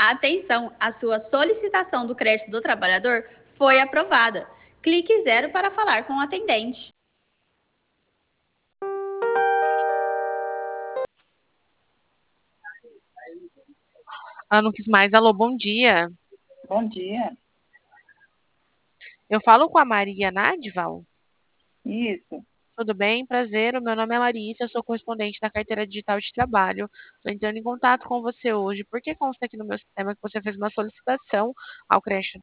Atenção, a sua solicitação do crédito do trabalhador foi aprovada. Clique 0 para falar com o atendente. Não quis mais. Alô, bom dia. Bom dia. Eu falo com a Maria Nadval? Isso. Tudo bem? Prazer. O meu nome é Larissa, eu sou correspondente da carteira digital de trabalho. Estou entrando em contato com você hoje porque consta aqui no meu sistema que você fez uma solicitação ao crédito